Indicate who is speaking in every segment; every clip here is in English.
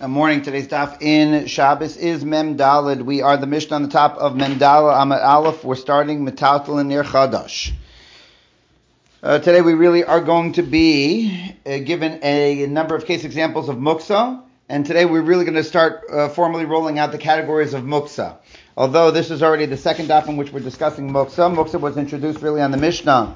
Speaker 1: Good morning. Today's daf in Shabbos is Mem Daled. We are the Mishnah on the top of Mem Daled Amud Aleph. We're starting Metaltal and Ner Chadash. Today we really are going to be given a number of case examples of Muksa, and today we're really going to start formally rolling out the categories of Muksa. Although this is already the second daf in which we're discussing Muksa. Muksa was introduced really on the Mishnah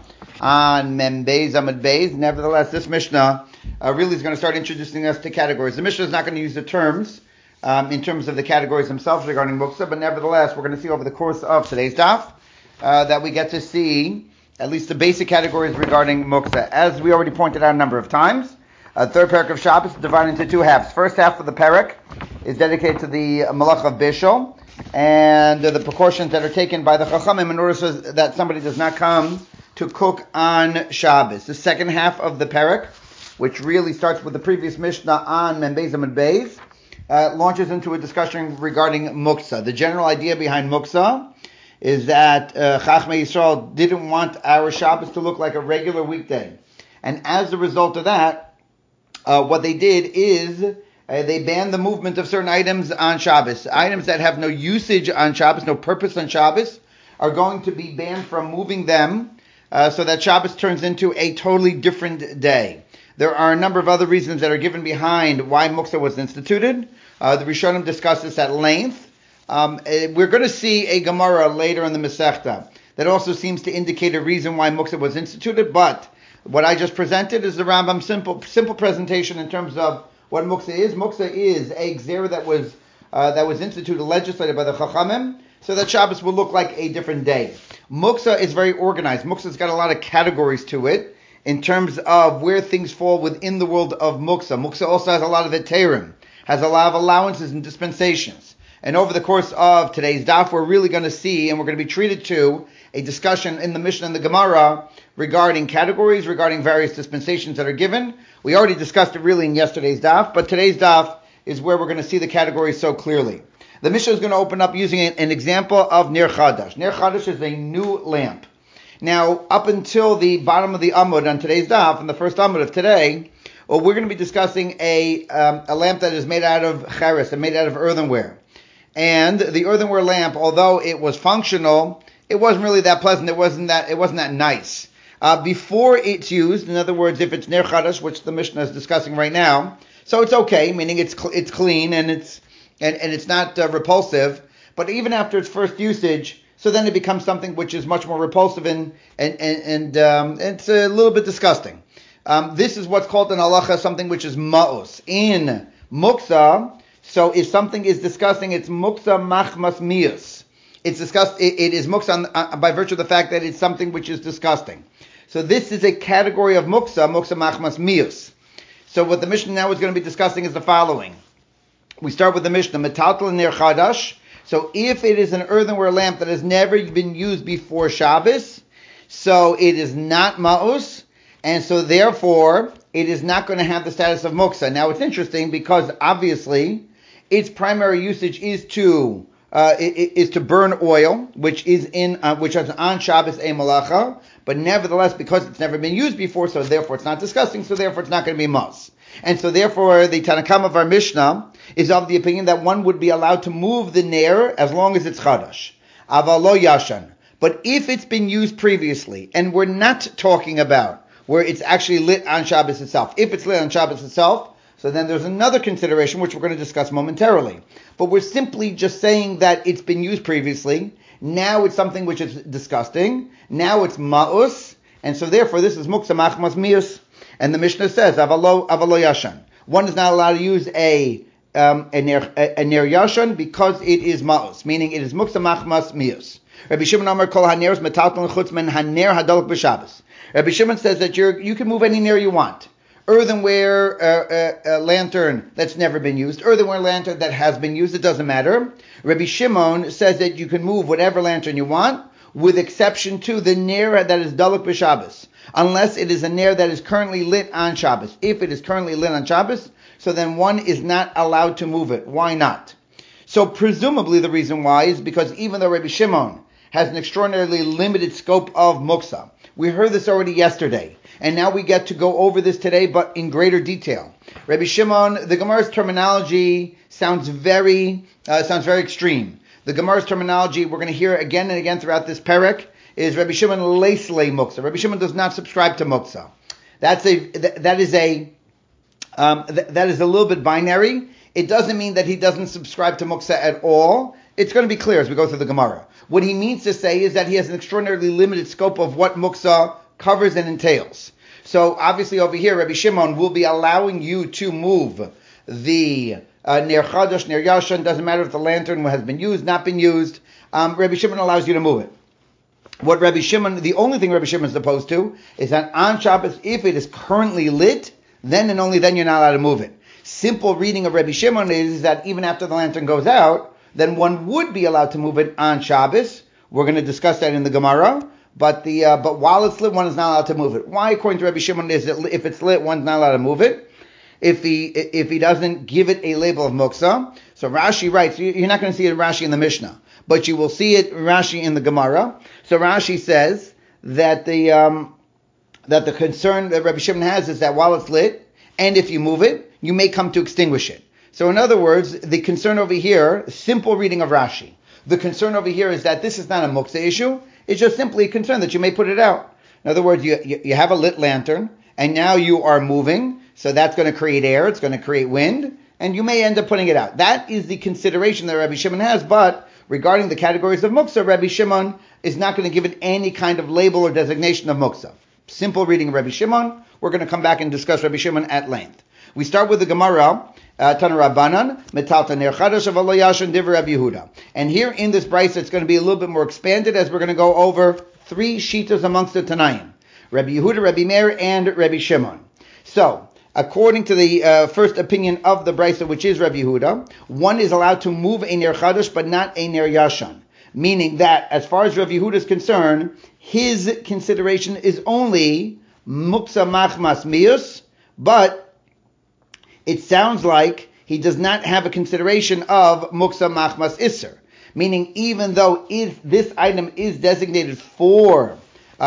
Speaker 1: on Mem Beis Amud Beis. Nevertheless, this Mishnah really is going to start introducing us to categories. The Mishnah is not going to use the terms in terms of the categories themselves regarding Muksa, but nevertheless, we're going to see over the course of today's daf that we get to see at least the basic categories regarding Muksa. As we already pointed out a number of times, the third parak of Shabbos is divided into two halves. First half of the parak is dedicated to the Malach of Bishul and the precautions that are taken by the Chachamim in order so that somebody does not come to cook on Shabbos. The second half of the parak, which really starts with the previous Mishnah on Mem Beis Amud Beis, launches into a discussion regarding Muksa. The general idea behind Muksa is that Chachmei Yisrael didn't want our Shabbos to look like a regular weekday. And as a result of that, what they did is they banned the movement of certain items on Shabbos. Items that have no usage on Shabbos, no purpose on Shabbos, are going to be banned from moving them so that Shabbos turns into a totally different day. There are a number of other reasons that are given behind why Muksa was instituted. The Rishonim discuss this at length. We're going to see a Gemara later in the Masechta that also seems to indicate a reason why Muksa was instituted, but what I just presented is the Rambam's simple presentation in terms of what Muksa is. Muksa is a Gzera that was instituted, legislated by the Chachamim, so that Shabbos will look like a different day. Muksa is very organized. Muksa's got a lot of categories to it in terms of where things fall within the world of Muksa. Muksa also has a lot of heterim, has a lot of allowances and dispensations. And over the course of today's daf, we're really going to see, and we're going to be treated to, a discussion in the Mishnah and the Gemara regarding categories, regarding various dispensations that are given. We already discussed it really in yesterday's daf, but today's daf is where we're going to see the categories so clearly. The Mishnah is going to open up using an example of Ner Chadash. Ner Chadash is a new lamp. Now, up until the bottom of the Amud on today's daf, and the first Amud of today, we're going to be discussing a lamp that is made out of cheres, and made out of earthenware. And the earthenware lamp, although it was functional, it wasn't really that pleasant. It wasn't that nice. Before it's used, in other words, if it's Ner Chadash, which the Mishnah is discussing right now, so it's okay, meaning it's clean and it's not repulsive. But even after its first usage, so then it becomes something which is much more repulsive and it's a little bit disgusting. This is what's called in halacha something which is ma'os. In muksa, so if something is disgusting, it's muksa machmas mius. It's disgust. It is muksa by virtue of the fact that it's something which is disgusting. So this is a category of muksa machmas mius. So what the Mishnah now is going to be discussing is the following. We start with the Mishnah, metaltal ner chadash. So if it is an earthenware lamp that has never been used before Shabbos, so it is not ma'us, and so therefore it is not going to have the status of muksa. Now it's interesting because obviously its primary usage is to burn oil, which is on Shabbos a malacha, but nevertheless because it's never been used before, so therefore it's not disgusting, so therefore it's not going to be ma'us. And so therefore the Tanakam of our Mishnah is of the opinion that one would be allowed to move the ner as long as it's chadash. Aval lo yashan. But if it's been used previously, and we're not talking about where it's actually lit on Shabbos itself. If it's lit on Shabbos itself, so then there's another consideration which we're going to discuss momentarily. But we're simply just saying that it's been used previously. Now it's something which is disgusting. Now it's ma'us. And so therefore this is muksa machmas mius. And the Mishnah says, avalo yashan. One is not allowed to use a ner yashan because it is ma'us, meaning it is muksa machmas mius. Rabbi Shimon Amar kol haneros metalton chutz men haner hadolok b'Shabbos. Rabbi Shimon says that you can move any ner you want. Earthenware lantern that's never been used, earthenware lantern that has been used, it doesn't matter. Rabbi Shimon says that you can move whatever lantern you want, with exception to the ner that is daluk b'Shabbos, unless it is a ner that is currently lit on Shabbos. If it is currently lit on Shabbos, so then one is not allowed to move it. Why not? So presumably the reason why is because even though Rabbi Shimon has an extraordinarily limited scope of muksa, we heard this already yesterday, And now we get to go over this today, but in greater detail. Rabbi Shimon, the Gemara's terminology sounds very extreme. The Gemara's terminology, we're going to hear again and again throughout this perek, is Rabbi Shimon leislei muksa. Rabbi Shimon does not subscribe to muksa. That is a little bit binary. It doesn't mean that he doesn't subscribe to muksa at all. It's going to be clear as we go through the Gemara. What he means to say is that he has an extraordinarily limited scope of what muksa covers and entails. So obviously over here, Rabbi Shimon will be allowing you to move the ner chadash, ner yashan. Doesn't matter if the lantern has been used, not been used. Rabbi Shimon allows you to move it. The only thing Rabbi Shimon is opposed to is that on Shabbos, if it is currently lit, then and only then you're not allowed to move it. Simple reading of Rabbi Shimon is that even after the lantern goes out, then one would be allowed to move it on Shabbos. We're going to discuss that in the Gemara. But while it's lit, one is not allowed to move it. Why, according to Rabbi Shimon, is that if it's lit, one's not allowed to move it? If he doesn't give it a label of muksa. So Rashi writes, you're not going to see it in Rashi in the Mishnah, but you will see it Rashi in the Gemara. So Rashi says that the concern that Rabbi Shimon has is that while it's lit, and if you move it, you may come to extinguish it. So in other words, the concern over here, simple reading of Rashi, the concern over here is that this is not a muksa issue. It's just simply a concern that you may put it out. In other words, you have a lit lantern, and now you are moving, so that's going to create air, it's going to create wind, and you may end up putting it out. That is the consideration that Rabbi Shimon has, but regarding the categories of muksa, Rabbi Shimon is not going to give it any kind of label or designation of muksa. Simple reading of Rabbi Shimon. We're going to come back and discuss Rabbi Shimon at length. We start with the Gemara, Tana Rabbanan, Metalta Ner Chadash Avalo Yashan Divrei Rabbi Yehuda. And here in this brayso, it's going to be a little bit more expanded as we're going to go over three shitas amongst the Tanaim. Rabbi Yehuda, Rabbi Meir, and Rabbi Shimon. So, according to the first opinion of the brayso, which is Rabbi Yehuda, one is allowed to move a Ner Chadash, but not a Ner Yashan. Meaning that, as far as Rabbi Yehuda is concerned, his consideration is only Muksa Machmas Mius, but it sounds like he does not have a consideration of Muksa Machmas Isser. Meaning, even though if this item is designated for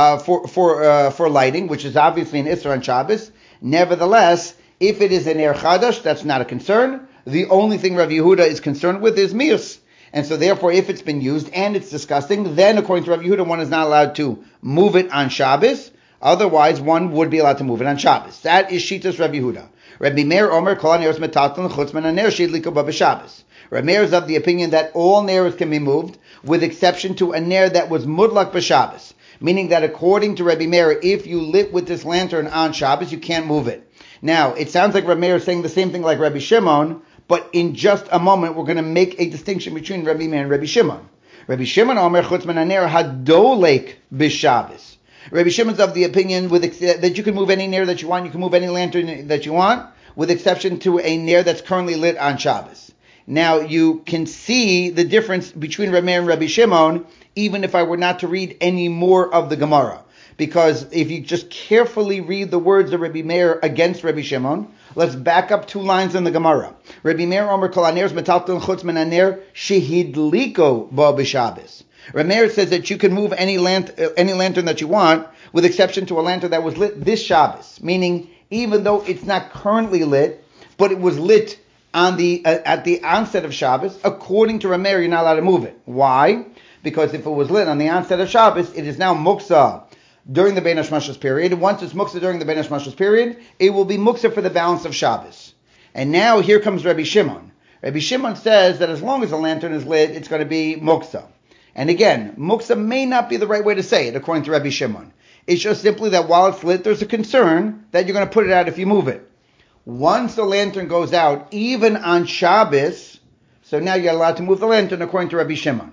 Speaker 1: lighting, which is obviously an Isser on Shabbos, nevertheless, if it is an Ner Chadash, that's not a concern. The only thing Rabbi Yehuda is concerned with is Mius. And so therefore, if it's been used and it's disgusting, then according to Rabbi Yehuda, one is not allowed to move it on Shabbos. Otherwise, one would be allowed to move it on Shabbos. That is Shitas Rabbi Yehuda. Rabbi Meir Omer Kol Haneros Metalton Chutz Min Haner Sheidliku Ba B'Shabbos. Rabbi Meir is of the opinion that all ners can be moved, with exception to a ner that was mudlak b'Shabbos. Meaning that according to Rabbi Meir, if you lit with this lantern on Shabbos, you can't move it. Now, it sounds like Rabbi Meir is saying the same thing like Rabbi Shimon, but in just a moment, we're going to make a distinction between Rabbi Meir and Rabbi Shimon. Rabbi Shimon Omer Chutz Min Haner Hadolek B'Shabbos. Rabbi Shimon's of the opinion that you can move any ner that you want, you can move any lantern that you want, with exception to a ner that's currently lit on Shabbos. Now, you can see the difference between Rabbi Meir and Rabbi Shimon, even if I were not to read any more of the Gemara. Because if you just carefully read the words of Rabbi Meir against Rabbi Shimon, let's back up two lines in the Gemara. Rabbi Meir Omer Kol Haneros Metalton Chutz Min Haner Shehidliko Ba B'Shabbos. Rabbi Meir says that you can move any lantern that you want, with exception to a lantern that was lit this Shabbos. Meaning, even though it's not currently lit, but it was lit on at the onset of Shabbos, according to Rabbi Meir, you're not allowed to move it. Why? Because if it was lit on the onset of Shabbos, it is now muksa during the Bein Hashmashos period. Once it's muksa during the Bein Hashmashos period, it will be muksa for the balance of Shabbos. And now here comes Rabbi Shimon. Rabbi Shimon says that as long as the lantern is lit, it's going to be muksa. And again, muksa may not be the right way to say it, according to Rabbi Shimon. It's just simply that while it's lit, there's a concern that you're going to put it out if you move it. Once the lantern goes out, even on Shabbos, so now you're allowed to move the lantern according to Rabbi Shimon.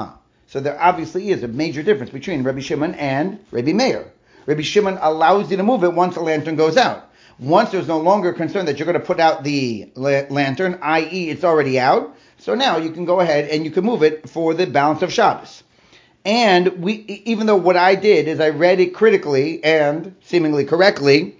Speaker 1: So there obviously is a major difference between Rabbi Shimon and Rabbi Meir. Rabbi Shimon allows you to move it once the lantern goes out. Once there's no longer concern that you're going to put out the lantern, i.e. it's already out, so now you can go ahead and you can move it for the balance of Shabbos. And even though what I did is I read it critically and seemingly correctly,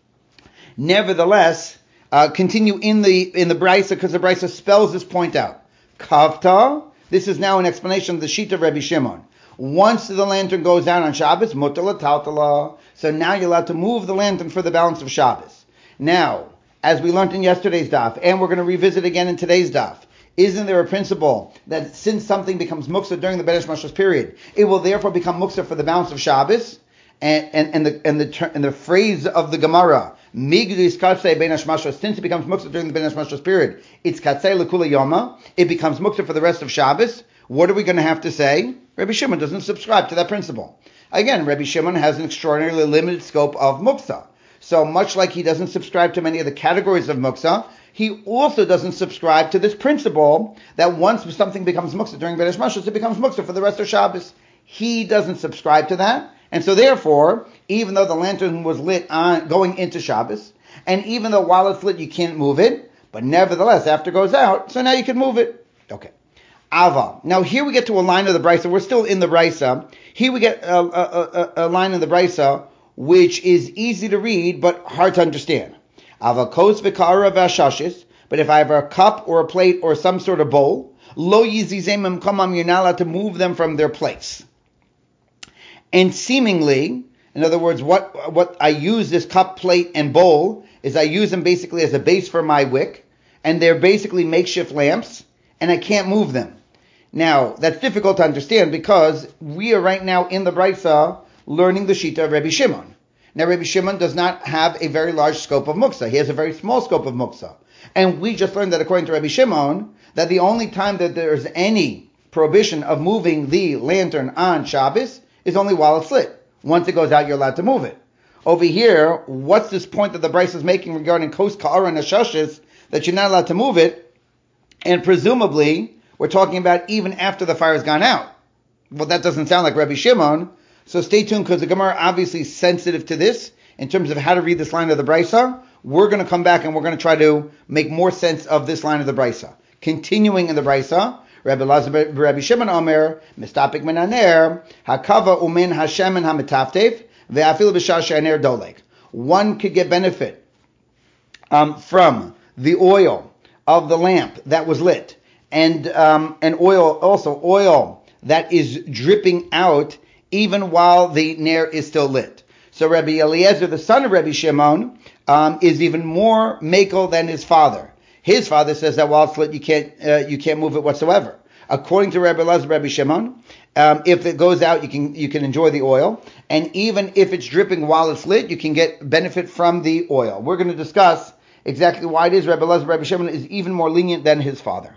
Speaker 1: nevertheless, continue in the brayso, because the brayso spells this point out. Kavta, this is now an explanation of the sheet of Rabbi Shimon. Once the lantern goes down on Shabbos, mutala taltala, So now you're allowed to move the lantern for the balance of Shabbos. Now, as we learned in yesterday's daf, and we're going to revisit again in today's daf, isn't there a principle that since something becomes muksa during the Benesh Mashos period, it will therefore become muksa for the balance of Shabbos? And the phrase of the Gemara, Migdis Katsei Benesh Mashos, since it becomes muksa during the Benesh Mashos period, it's Katsei Lekula Yoma, it becomes muksa for the rest of Shabbos. What are we going to have to say? Rabbi Shimon doesn't subscribe to that principle. Again, Rabbi Shimon has an extraordinarily limited scope of muksa. So much like he doesn't subscribe to many of the categories of muksa, he also doesn't subscribe to this principle that once something becomes muksa during Benesh Mashos, it becomes muksa for the rest of Shabbos. He doesn't subscribe to that. And so therefore, even though the lantern was lit on going into Shabbos, and even though while it's lit you can't move it, but nevertheless after it goes out, so now you can move it. Okay. Ava. Now here we get to a line of the Brisa. We're still in the Brisa. Here we get a line in the Brisa which is easy to read but hard to understand. Ava kos v'kara v'ashashis. But if I have a cup or a plate or some sort of bowl, lo yizizem kamam, you're not allowed to move them from their place. And seemingly, in other words, what I use this cup, plate, and bowl is I use them basically as a base for my wick, and they're basically makeshift lamps, and I can't move them. Now, that's difficult to understand because we are right now in the Brisa learning the Shita of Rabbi Shimon. Now, Rabbi Shimon does not have a very large scope of muksa. He has a very small scope of muksa. And we just learned that according to Rabbi Shimon, that the only time that there's any prohibition of moving the lantern on Shabbos is only while it's lit. Once it goes out, you're allowed to move it. Over here, what's this point that the Brisa is making regarding kos ka'ara and ashashis, that you're not allowed to move it? And presumably, we're talking about even after the fire has gone out. Well, that doesn't sound like Rabbi Shimon. So stay tuned, because the Gemara obviously is sensitive to this in terms of how to read this line of the Brisa. We're going to come back and we're going to try to make more sense of this line of the Brisa. Continuing in the Brisa, Rabbi Shimon Omer, Mistapik Menaner, Hakava Umin Hashem and Hamitaftef, Ve'afil B'Shah She'aner Dolek. One could get benefit from the oil of the lamp that was lit, and oil that is dripping out even while the ner is still lit. So Rabbi Eliezer, the son of Rabbi Shimon, is even more makel than his father. His father says that while it's lit, you can't move it whatsoever. According to Rabbi Eliezer, Rabbi Shimon, if it goes out, you can enjoy the oil, and even if it's dripping while it's lit, you can get benefit from the oil. We're going to discuss exactly why it is Rabbi Eliezer, Rabbi Shimon is even more lenient than his father.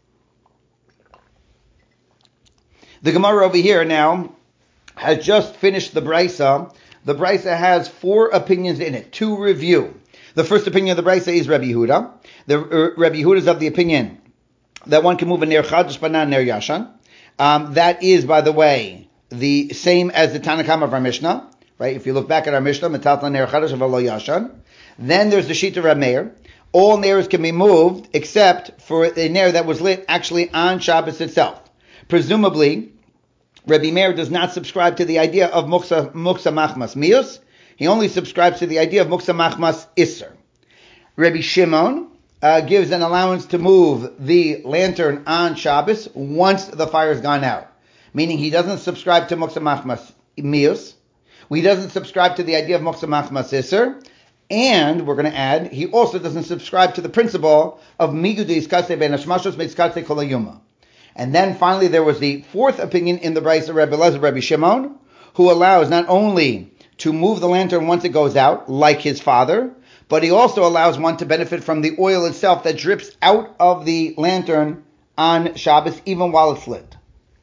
Speaker 1: The Gemara over here now has just finished the Brisa. The Brisa has 4 opinions in it to review. The first opinion of the Brisa is Rabbi Yehuda. Rabbi Yehuda is of the opinion that one can move a ner chadash but not a ner yashan. That is, by the way, the same as the Tanakam of our Mishnah. Right? If you look back at our Mishnah, metatla ner chadash v'lo yashan. Then there's the Shita Reb Meir. All ners can be moved except for a ner that was lit actually on Shabbos itself. Presumably, Rabbi Meir does not subscribe to the idea of muksa machmas mius. He only subscribes to the idea of muksa machmas isser. Rabbi Shimon gives an allowance to move the lantern on Shabbos once the fire's gone out. Meaning he doesn't subscribe to muksa machmas mius. He doesn't subscribe to the idea of muksa machmas isser. And we're going to add, he also doesn't subscribe to the principle of migudis kasei ben hashmashos mitzkasei kol hayuma. And then finally there was the 4th opinion in the Brisa, Rabbi Eliezer, Rabbi Shimon, who allows not only to move the lantern once it goes out, like his father, but he also allows one to benefit from the oil itself that drips out of the lantern on Shabbos, even while it's lit.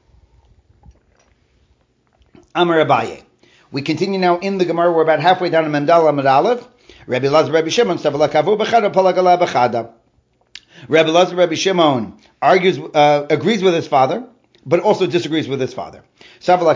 Speaker 1: Amar Abaye. We continue now in the Gemara. We're about halfway down to Memdal Amud Aleph. Rabbi Eliezer, Rabbi Shimon, Savala Kavu B'chada Palagala B'chada. Rabbi Eliezer, Rabbi Shimon agrees with his father, but also disagrees with his father. So on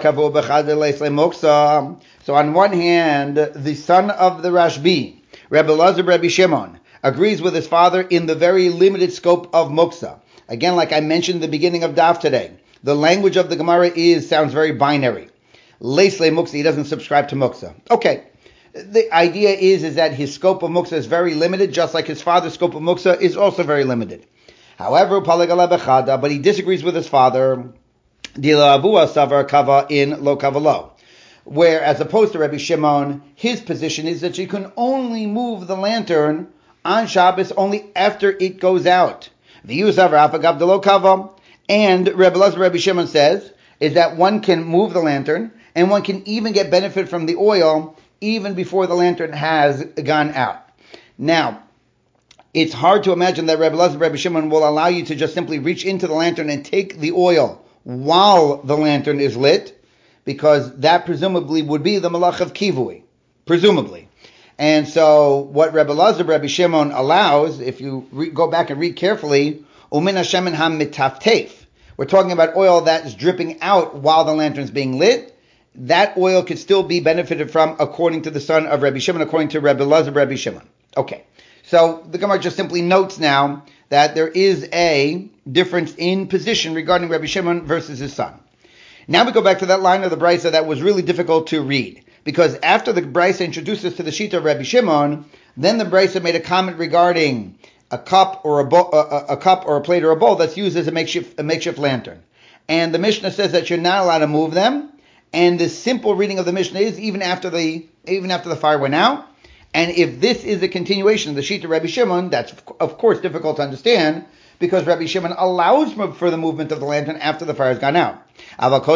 Speaker 1: one hand, the son of the Rashbi, Rabbi Eliezer, Rabbi Shimon, agrees with his father in the very limited scope of muksa. Again, like I mentioned at the beginning of Daf today, the language of the Gemara sounds very binary. Leisle muksa, he doesn't subscribe to muksa. Okay. The idea is that his scope of muksa is very limited, just like his father's scope of muksa is also very limited. However, but he disagrees with his father. Dila abua savar kava in lo kavalo. Where, as opposed to Rabbi Shimon, his position is that you can only move the lantern on Shabbos only after it goes out. And Rabbi Elazar Rabbi Shimon says is that one can move the lantern and one can even get benefit from the oil even before the lantern has gone out. Now, it's hard to imagine that Rabbi Elazar Rabbi Shimon will allow you to just simply reach into the lantern and take the oil while the lantern is lit, because that presumably would be the malach of kivui, presumably. And so what Rabbi Elazar Rabbi Shimon allows, if you go back and read carefully, umin hashemen ha-mitaftef, we're talking about oil that is dripping out while the lantern's being lit. That oil could still be benefited from according to the son of Rabbi Shimon, according to Rabbi Elazar Rabbi Shimon. Okay, so the Gemara just simply notes now that there is a difference in position regarding Rabbi Shimon versus his son. Now we go back to that line of the Brisa that was really difficult to read, because after the Brisa introduced us to the Shita of Rabbi Shimon, then the Brisa made a comment regarding a cup or a plate or a bowl that's used as a makeshift lantern. And the Mishnah says that you're not allowed to move them. And the simple reading of the Mishnah is even after the fire went out. And if this is a continuation of the Shita of Rabbi Shimon, that's of course difficult to understand, because Rabbi Shimon allows for the movement of the lantern after the fire has gone out. So the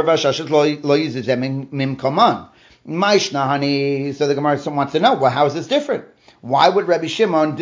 Speaker 1: Gemara wants to know, well, how is this different? Why would Rabbi Shimon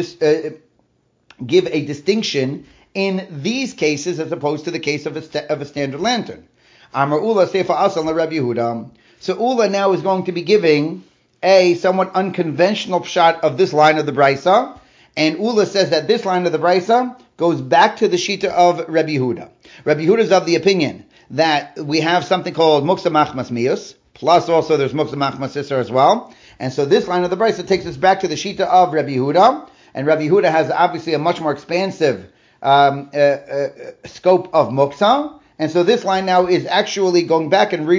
Speaker 1: give a distinction in these cases as opposed to the case of a standard lantern? Amar Ula Seifa Asal Rabbi Yehuda. So Ula now is going to be giving a somewhat unconventional pshat of this line of the Brisa, and Ula says that this line of the Brisa goes back to the Shita of Rabbi Yehuda. Rabbi Yehuda is of the opinion that we have something called Muksa Machmas Mius, plus also there's Muksa Machmas Isser as well, and so this line of the Brisa takes us back to the Shita of Rabbi Yehuda, and Rabbi Yehuda has obviously a much more expansive scope of Muksa, and so this line now is actually going back and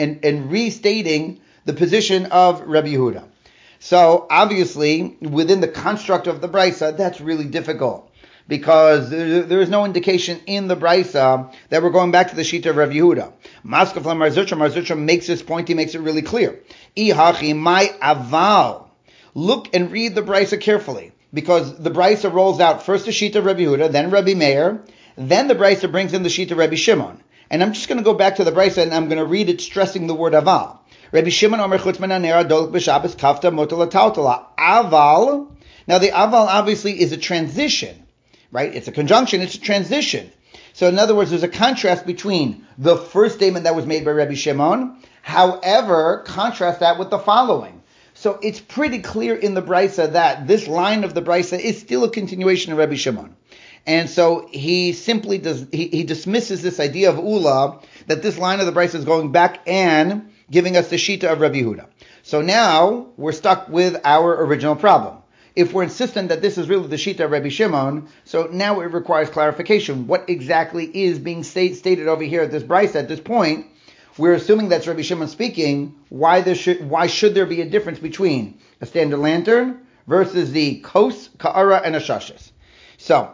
Speaker 1: restating the position of Rabbi Yehuda. So obviously, within the construct of the Brisa, that's really difficult, because there is no indication in the Brisa that we're going back to the Shita of Rabbi Yehuda. Maskef Mar Zutra makes this point, he makes it really clear. Ihachi my aval. Look and read the Brisa carefully, because the Brisa rolls out first the Shita of Rabbi Yehuda, then Rabbi Meir, then the Brisa brings in the Shita of Rabbi Shimon. And I'm just going to go back to the Brisa and I'm going to read it stressing the word aval. Rabbi Shimon Omer Chutz min hanera dolek b'Shabbos kafta mutar l'tautala. Aval. Now the aval obviously is a transition, right? It's a conjunction, it's a transition. So in other words, there's a contrast between the first statement that was made by Rabbi Shimon. However, contrast that with the following. So it's pretty clear in the Brisa that this line of the Brisa is still a continuation of Rabbi Shimon. And so he simply he dismisses this idea of Ula, that this line of the Brisa is going back and giving us the Shita of Rabbi Yehuda. So now we're stuck with our original problem. If we're insistent that this is really the Shita of Rabbi Shimon, so now it requires clarification. What exactly is being stated over here at this Brisa at this point? We're assuming that's Rabbi Shimon speaking. Why should there be a difference between a standard lantern versus the kos, ka'ara, and a shashis? So,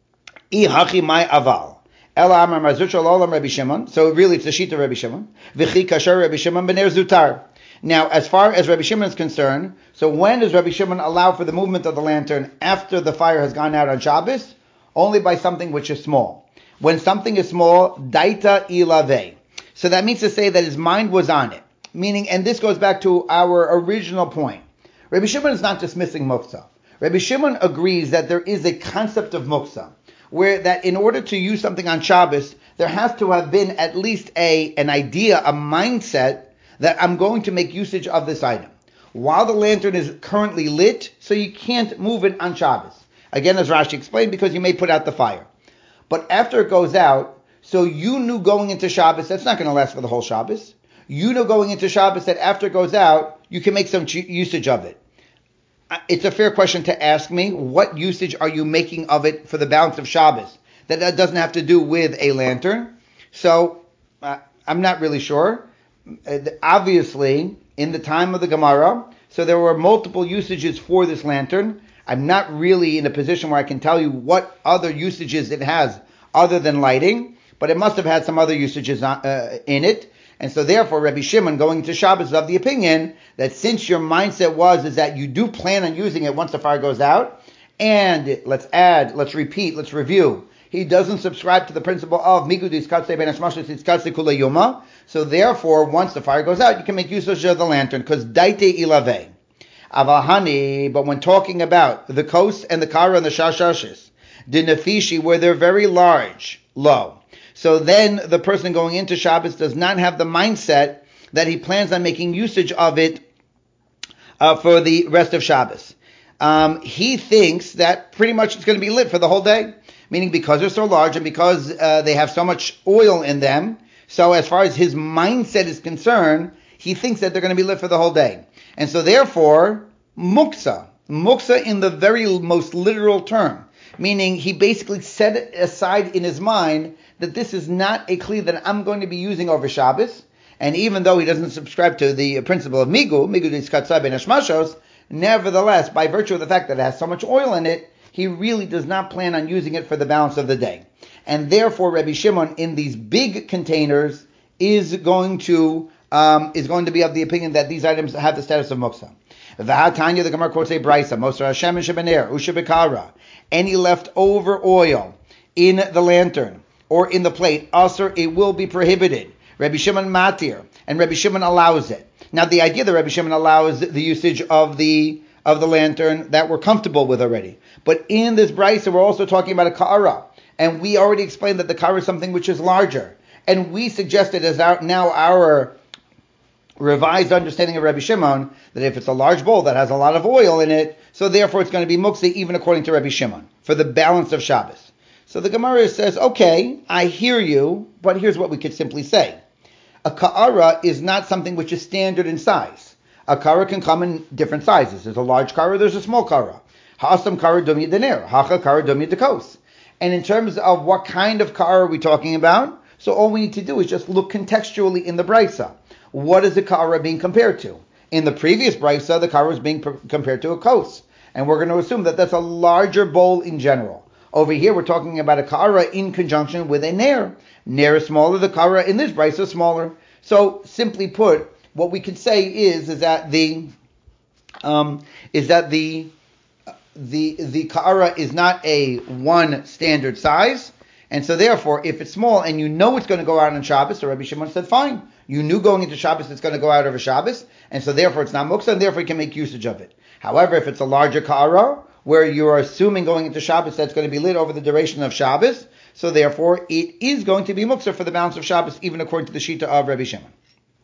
Speaker 1: ihachi mai aval. Ela amar mazutra lolam Rabbi Shimon. So really it's the Shita of Rabbi Shimon. V'chi kasher Rabbi Shimon b'ner zutar. Now, as far as Rabbi Shimon is concerned, so when does Rabbi Shimon allow for the movement of the lantern after the fire has gone out on Shabbos? Only by something which is small. When something is small, daita ilave. So that means to say that his mind was on it. Meaning, and this goes back to our original point. Rabbi Shimon is not dismissing muksa. Rabbi Shimon agrees that there is a concept of muksa, where that in order to use something on Shabbos, there has to have been at least an idea, a mindset, that I'm going to make usage of this item. While the lantern is currently lit, so you can't move it on Shabbos. Again, as Rashi explained, because you may put out the fire. But after it goes out, so you knew going into Shabbos, that's not going to last for the whole Shabbos. You know going into Shabbos that after it goes out, you can make some usage of it. It's a fair question to ask me, what usage are you making of it for the balance of Shabbos? That doesn't have to do with a lantern. So, I'm not really sure. Obviously, in the time of the Gemara, so there were multiple usages for this lantern. I'm not really in a position where I can tell you what other usages it has other than lighting, but it must have had some other usages in it. And so therefore, Rabbi Shimon going to Shabbos is of the opinion that since your mindset is that you do plan on using it once the fire goes out, and let's review. He doesn't subscribe to the principle of Migudis Katzei Ben Hashmashos Katzei Kula Yoma. So therefore, once the fire goes out, you can make use of the lantern, because Daite Ilave. Avahani, but when talking about the kos and the kara and the shashashis, the nefishi, where they're very low. So then the person going into Shabbos does not have the mindset that he plans on making usage of it for the rest of Shabbos. He thinks that pretty much it's going to be lit for the whole day, meaning because they're so large and because they have so much oil in them. So as far as his mindset is concerned, he thinks that they're going to be lit for the whole day. And so therefore, muksa in the very most literal term, meaning he basically set it aside in his mind that this is not a kli that I'm going to be using over Shabbos. And even though he doesn't subscribe to the principle of migu is katzah ben hashmashos, nevertheless, by virtue of the fact that it has so much oil in it, he really does not plan on using it for the balance of the day. And therefore, Rabbi Shimon, in these big containers, is going to be of the opinion that these items have the status of muksa. V'hatanya, the Gemara quotes a brisa, Mosar Hashem and Shebener, Ushabekara, any leftover oil in the lantern or in the plate, asr, it will be prohibited. Rabbi Shimon matir, and Rabbi Shimon allows it. Now, the idea that Rabbi Shimon allows the usage of the lantern that we're comfortable with already. But in this brisa, we're also talking about a ka'ara. And we already explained that the ka'ara is something which is larger. And we suggested as our revised understanding of Rabbi Shimon that if it's a large bowl that has a lot of oil in it, so therefore it's going to be muksa even according to Rabbi Shimon for the balance of Shabbos. So the Gemara says, okay, I hear you, but here's what we could simply say. A ka'ara is not something which is standard in size. A ka'ara can come in different sizes. There's a large ka'ara, there's a small ka'ara. Ha'asam ka'ara dumi dener, hacha ka'ara dumi dekos. And in terms of what kind of ka'ara are we talking about, so all we need to do is just look contextually in the brisa. What is the ka'ara being compared to? In the previous brisa, the ka'ara was being compared to a kos. And we're going to assume that that's a larger bowl in general. Over here, we're talking about a ka'ara in conjunction with a ner. Ner is smaller, the ka'ara in this brisa is smaller. So, simply put, what we could say is that the ka'ara is not a one standard size. And so therefore, if it's small and you know it's going to go out on Shabbos, so Rabbi Shimon said, fine. You knew going into Shabbos it's going to go out over Shabbos, and so therefore it's not muksa, and therefore you can make usage of it. However, if it's a larger ka'ara, where you're assuming going into Shabbos that's going to be lit over the duration of Shabbos, so therefore it is going to be muksa for the balance of Shabbos, even according to the shita of Rabbi Shimon.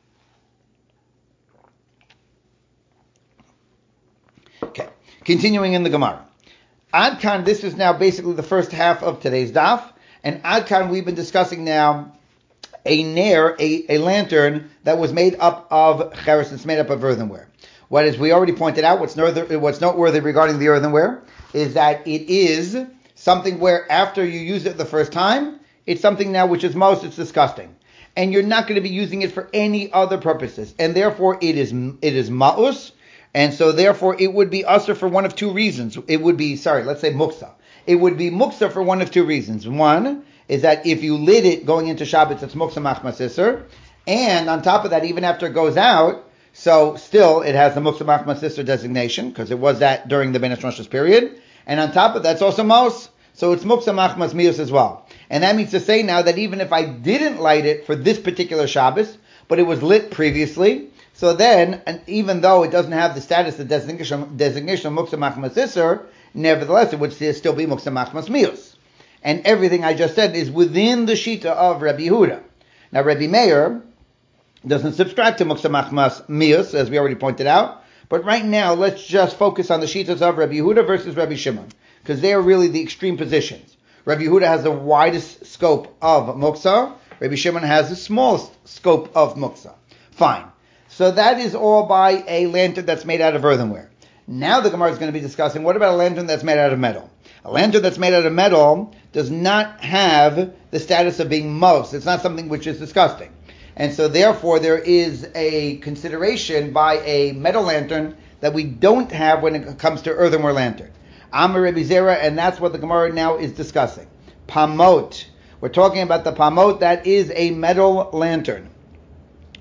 Speaker 1: Okay, continuing in the Gemara. Adkan, this is now basically the first half of today's daf. And Adkan, we've been discussing now a ner, a lantern that was made up of cheres, it's made up of earthenware. What is, we already pointed out, what's noteworthy regarding the earthenware is that it is something where after you use it the first time, it's something now which is it's disgusting. And you're not going to be using it for any other purposes. And therefore it is ma'us, and so therefore it would be usher for one of two reasons. It would be, let's say muksa. It would be muksa for one of two reasons. One is that if you lit it going into Shabbos, it's muksa machmas iser. And on top of that, even after it goes out, so still it has the muksa machmas iser designation, because it was that during the Ben Hashmashos period. And on top of that, it's also mos. So it's muksa machmas mius as well. And that means to say now that even if I didn't light it for this particular Shabbos, but it was lit previously, so then, and even though it doesn't have the status, the designation of muksa machmas iser, nevertheless, it would still be muksa machmas mius. And everything I just said is within the shita of Rabbi Yehuda. Now, Rabbi Meir doesn't subscribe to muksa machmas mius, as we already pointed out. But right now, let's just focus on the shitas of Rabbi Yehuda versus Rabbi Shimon, because they are really the extreme positions. Rabbi Yehuda has the widest scope of muksa. Rabbi Shimon has the smallest scope of muksa. Fine. So that is all by a lantern that's made out of earthenware. Now the Gemara is going to be discussing, what about a lantern that's made out of metal? A lantern that's made out of metal does not have the status of being mos. It's not something which is disgusting. And so therefore there is a consideration by a metal lantern that we don't have when it comes to earthenware lantern. Amar Rebbe Zera, and that's what the Gemara now is discussing. Pamot. We're talking about the pamot that is a metal lantern.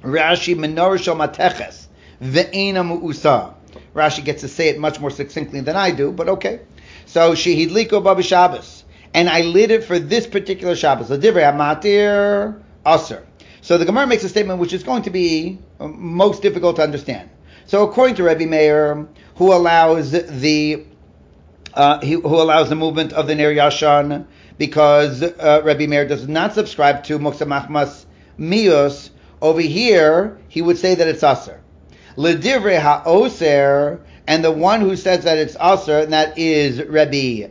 Speaker 1: Rashi menorah shel mateches ve'ena mu'usa. Rashi gets to say it much more succinctly than I do, but okay. So shehidliko ba b'Shabbos, and I lit it for this particular Shabbos. L'divrei hamatir aser. So the Gemara makes a statement which is going to be most difficult to understand. So according to Rebbe Meir, who allows the movement of the Ner Yashan, because Rebbe Meir does not subscribe to Muksa Machmas Mius, over here he would say that it's aser. L'divrei ha'oser, and the one who says that it's aser, and that is Rebbe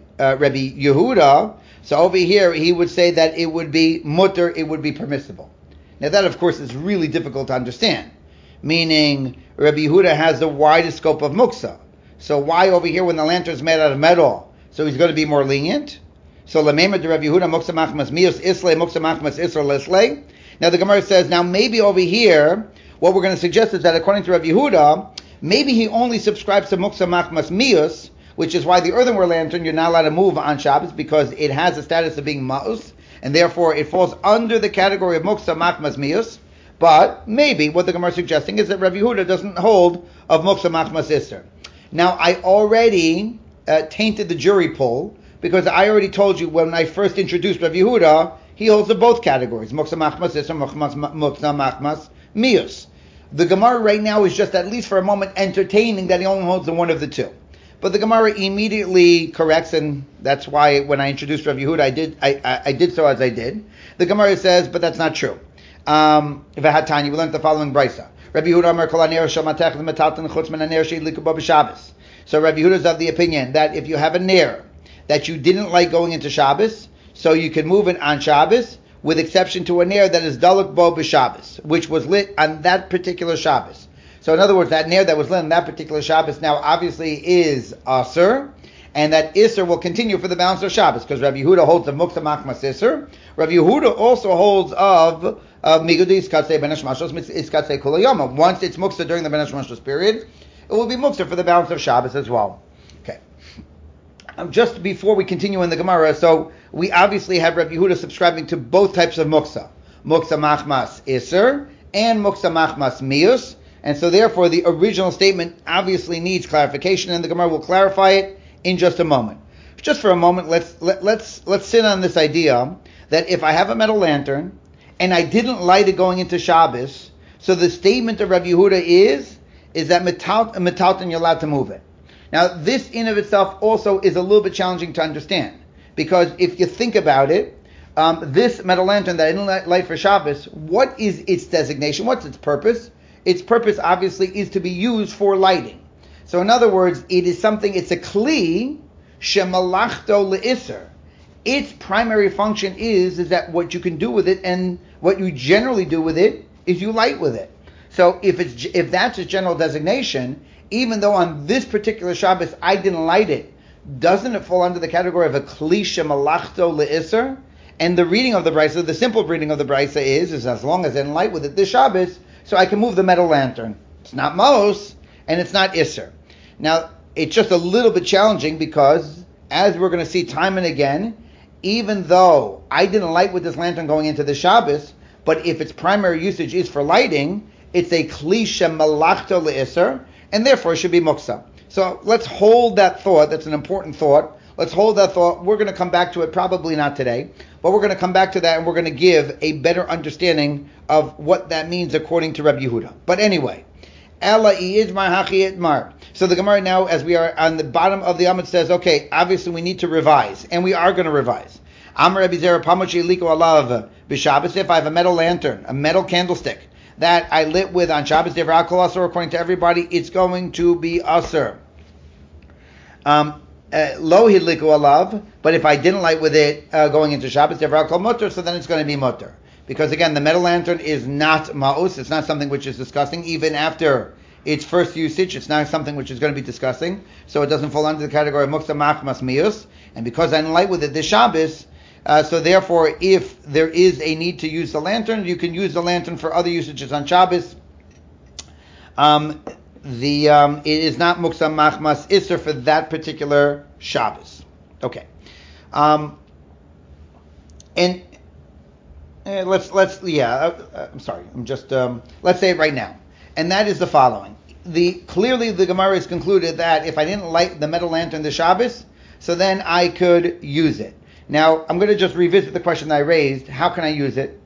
Speaker 1: Yehuda. So over here he would say that it would be mutter, it would be permissible. Now that, of course, is really difficult to understand, meaning Rabbi Yehuda has the widest scope of muksa. So why over here, when the lantern is made out of metal, so he's going to be more lenient? So Lamema de Rabbi Yehuda muksa machmas mius islay muksa machmas isra leslay. Now the Gemara says, now maybe over here, what we're going to suggest is that according to Rabbi Yehuda, maybe he only subscribes to muksa machmas mius, which is why the earthenware lantern you're not allowed to move on Shabbos because it has the status of being ma'us, and therefore it falls under the category of muksa machmas mius. But maybe what the Gemara is suggesting is that Rabbi Yehuda doesn't hold of muksa machmas isser. Now I already tainted the jury poll because I already told you when I first introduced Rabbi Yehuda, he holds of both categories, muksa machmas isser, muksa machmas mius. The Gemara right now is just, at least for a moment, entertaining that he only holds the one of the two. But the Gemara immediately corrects, and that's why when I introduced Rabbi Yehuda, I did so as I did. The Gemara says, but that's not true. V'hatanya, we learned the following brisa. Rabbi Yehuda Amar Kol Haner Shel Matech L'Metalton Chutz Min Haner She'idliku Bo B'Shabbos. So Rabbi Yehuda is of the opinion that if you have a ner that you didn't like going into Shabbos, so you can move it on Shabbos, with exception to a ner that is Daluk Bo B'Shabbos, which was lit on that particular Shabbos. So in other words, that ner that was lit on that particular Shabbos now obviously is aser, and that isser will continue for the balance of Shabbos, because Rabbi Yehuda holds of muksa machmas isser. Rabbi Yehuda also holds of migudi iskatzei ben hashmashos iskatzei kol hayoma. Once it's muksa during the ben hashmashos period, it will be muksa for the balance of Shabbos as well. Okay. Just before we continue in the Gemara, so we obviously have Rabbi Yehuda subscribing to both types of muksa machmas isser and muksa machmas mius. And so therefore the original statement obviously needs clarification, and the Gemara will clarify it in just a moment. Just for a moment, let's sit on this idea that if I have a metal lantern and I didn't light it going into Shabbos, so the statement of Rabbi Yehuda is that metalton you're allowed to move it. Now this in of itself also is a little bit challenging to understand, because if you think about it, this metal lantern that I didn't light for Shabbos, what is its designation? What's its purpose? Its purpose obviously is to be used for lighting. So in other words, it's a kli shemalachto le'isser. Its primary function is that what you can do with it, and what you generally do with it, is you light with it. So if that's its general designation, even though on this particular Shabbos I didn't light it, doesn't it fall under the category of a kli shemalachto le'isser? And the reading of the brisa, the simple reading of the brisa is as long as I didn't light with it this Shabbos, so I can move the metal lantern. It's not mos, and it's not isser. Now, it's just a little bit challenging because, as we're going to see time and again, even though I didn't light with this lantern going into the Shabbos, but if its primary usage is for lighting, it's a kli shemalachto le'isser, and therefore it should be muksa. So let's hold that thought. That's an important thought. Let's hold that thought. We're going to come back to it, probably not today, but we're going to come back to that, and we're going to give a better understanding of what that means according to Rabbi Yehuda. But anyway, Ela idmar hachi idmar. So the Gemara now, as we are on the bottom of the Amud, says, okay, obviously we need to revise, and we are going to revise. Amar Rabbi Zera pamochi liko alav b'Shabbos. If I have a metal lantern, a metal candlestick that I lit with on Shabbos, devar kol asur, according to everybody, it's going to be asur. Lo hidliku alav, but if I didn't light with it going into Shabbos, devar kol mutter, so then it's going to be mutter. Because again, the metal lantern is not ma'us, it's not something which is disgusting, even after its first usage, it's not something which is going to be disgusting, so it doesn't fall under the category of muksa machmas mius, and because I didn't light with it this Shabbos, so therefore, if there is a need to use the lantern, you can use the lantern for other usages on Shabbos. It is not muksa machmas isser for that particular Shabbos. Okay. And I'm sorry. Let's say it right now. And that is the following. Clearly the Gemara has concluded that if I didn't light the metal lantern the Shabbos, so then I could use it. Now, I'm going to just revisit the question that I raised. How can I use it?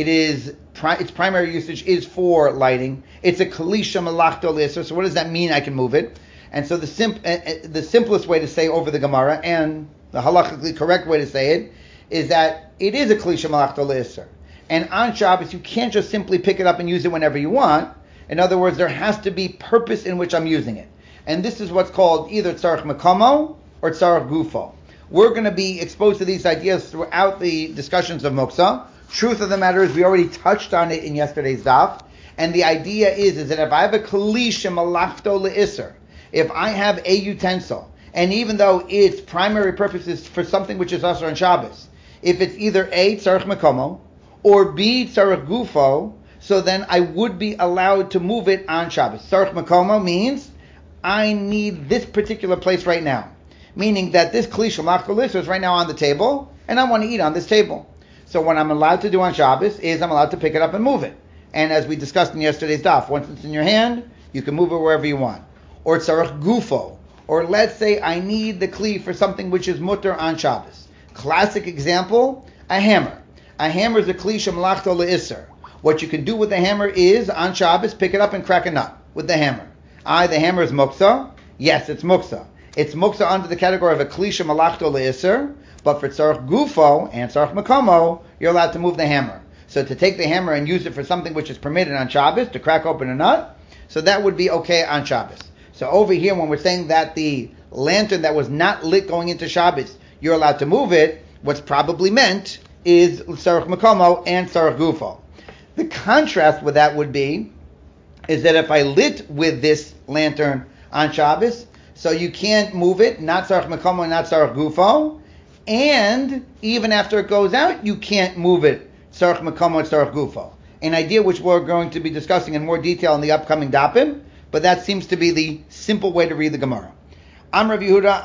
Speaker 1: Its primary usage is for lighting. It's a kalisha malachto l'isser. So what does that mean? I can move it. And so the simplest way to say over the Gemara, and the halachically correct way to say it, is that it is a kalisha malachto l'isser. And on Shabbos, you can't just simply pick it up and use it whenever you want. In other words, there has to be purpose in which I'm using it. And this is what's called either tzarech makomo or tzarech gufo. We're going to be exposed to these ideas throughout the discussions of Muksa. Truth of the matter is we already touched on it in yesterday's daf. And the idea is that if I have a kalisha malachto le'isser, if I have a utensil, and even though its primary purpose is for something which is asur on Shabbos, if it's either A, tzarech makomo, or B, tzarech gufo, so then I would be allowed to move it on Shabbos. Tzarech makomo means I need this particular place right now. Meaning that this klisha malachto le'isser is right now on the table, and I want to eat on this table. So what I'm allowed to do on Shabbos is I'm allowed to pick it up and move it. And as we discussed in yesterday's daf, once it's in your hand, you can move it wherever you want. Or tzarech gufo. Or let's say I need the kli for something which is mutter on Shabbos. Classic example, a hammer. A hammer is a klisha malachto le'isser. What you can do with the hammer is, on Shabbos, pick it up and crack a nut with the hammer. The hammer is muksa. Yes, it's muksa. It's muksa under the category of a klisha malachto le'isser, but for tzarech gufo and tzarech makomo, you're allowed to move the hammer. So to take the hammer and use it for something which is permitted on Shabbos, to crack open a nut, so that would be okay on Shabbos. So over here, when we're saying that the lantern that was not lit going into Shabbos, you're allowed to move it, what's probably meant is tzarech makomo and tzarech gufo. The contrast with that would be, is that if I lit with this lantern on Shabbos, so you can't move it, not tzarech makomo, not tzarech gufo, and even after it goes out, you can't move it, tzarech makomo, tzarech gufo. An idea which we're going to be discussing in more detail in the upcoming dapim, but that seems to be the simple way to read the Gemara. Amar Rav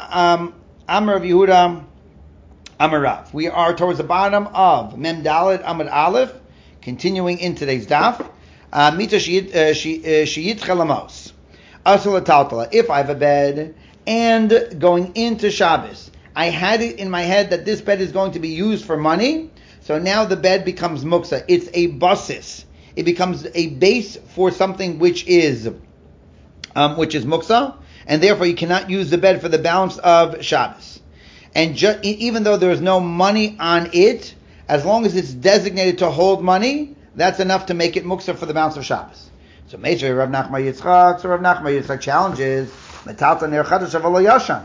Speaker 1: Yehuda, Amar Rav. We are towards the bottom of Mem Daled Amud Aleph, continuing in today's daf. Mita sheyit chelamos. Asur l'taltala. If I have a bed and going into Shabbos, I had it in my head that this bed is going to be used for money, so now the bed becomes muksa. It's a basis. It becomes a base for something which is muksa, and therefore you cannot use the bed for the balance of Shabbos. And even though there is no money on it, as long as it's designated to hold money, that's enough to make it muksa for the balance of Shabbos. So Meisher Rav Nachman Yitzchak challenges metalta ner chadash v'lo yashan.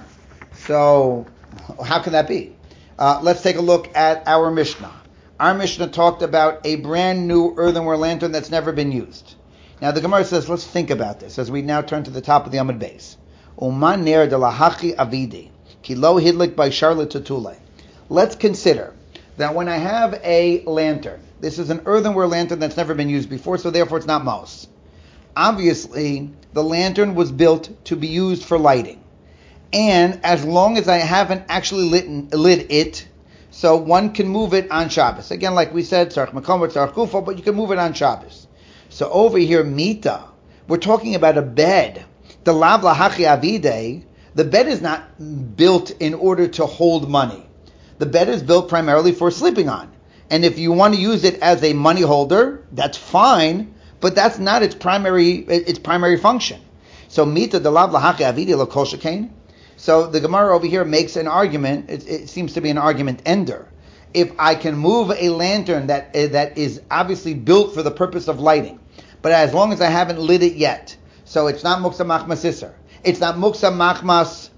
Speaker 1: So how can that be? Let's take a look at our Mishnah. Our Mishnah talked about a brand new earthenware lantern that's never been used. Now the Gemara says, let's think about this as we now turn to the top of the Amud Beis. Uman ner de lahachi avidi ki lo hidlik by Charlotte Tutule. Let's consider that when I have a lantern, this is an earthenware lantern that's never been used before, so therefore it's not mos. Obviously, the lantern was built to be used for lighting. And as long as I haven't actually lit it, so one can move it on Shabbos. Again, like we said, tzarech makomo, tzarech gufo, but you can move it on Shabbos. So over here, mita, we're talking about a bed. The lav lahachi avide, the bed is not built in order to hold money. The bed is built primarily for sleeping on. And if you want to use it as a money holder, that's fine, but that's not its primary function. So mita de lav lahachi avide lo kol shekain. So the Gemara over here makes an argument. It seems to be an argument ender. If I can move a lantern that is obviously built for the purpose of lighting, but as long as I haven't lit it yet, so it's not muksa machmas isser, it's not muksa machmas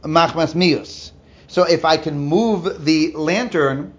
Speaker 1: mius. So if I can move the lantern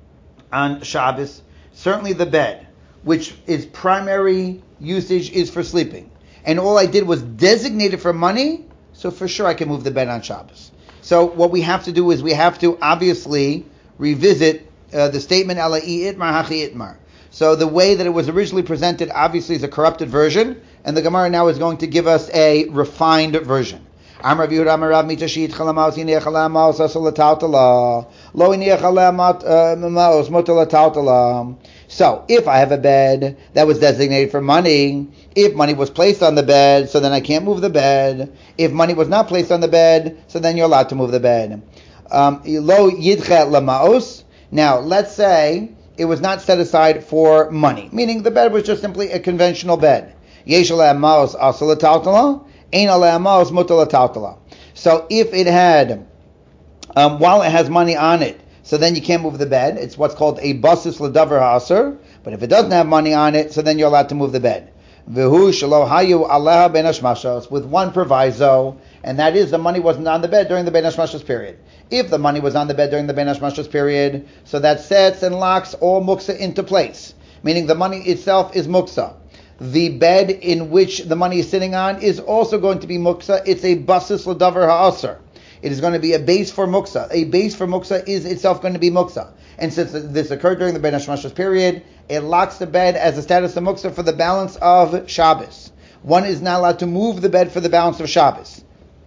Speaker 1: on Shabbos, certainly the bed, which is primary usage is for sleeping, and all I did was designate it for money, so for sure I can move the bed on Shabbos. So what we have to do is we have to obviously revisit the statement ala itmar hachi itmar. So the way that it was originally presented obviously is a corrupted version, and the Gemara now is going to give us a refined version. Amar Rav Yehuda Amar Rav mita sheyit chalamos inech alamos asur l'taltala lo inech alamos motel l'taltala. So if I have a bed that was designated for money, if money was placed on the bed, so then I can't move the bed. If money was not placed on the bed, so then you're allowed to move the bed. Lo yidchet lamaos. Now, let's say it was not set aside for money, meaning the bed was just simply a conventional bed. Yesh alei maos asur l'taltala, ein alei maos mutar l'taltala. So if it had, while it has money on it, so then you can't move the bed. It's what's called a basis l'davar ha'asur. But if it doesn't have money on it, so then you're allowed to move the bed. V'hu shelo hayu aleha ben hashmashos, with one proviso, and that is the money wasn't on the bed during the ben hashmashos period. If the money was on the bed during the ben hashmashos period, so that sets and locks all muksa into place, meaning the money itself is muksa. The bed in which the money is sitting on is also going to be muksa. It's a basis l'davar ha'asur. It is going to be a base for muksa. A base for muksa is itself going to be muksa. And since this occurred during the ben hashmashos period, it locks the bed as a status of muksa for the balance of Shabbos. One is not allowed to move the bed for the balance of Shabbos.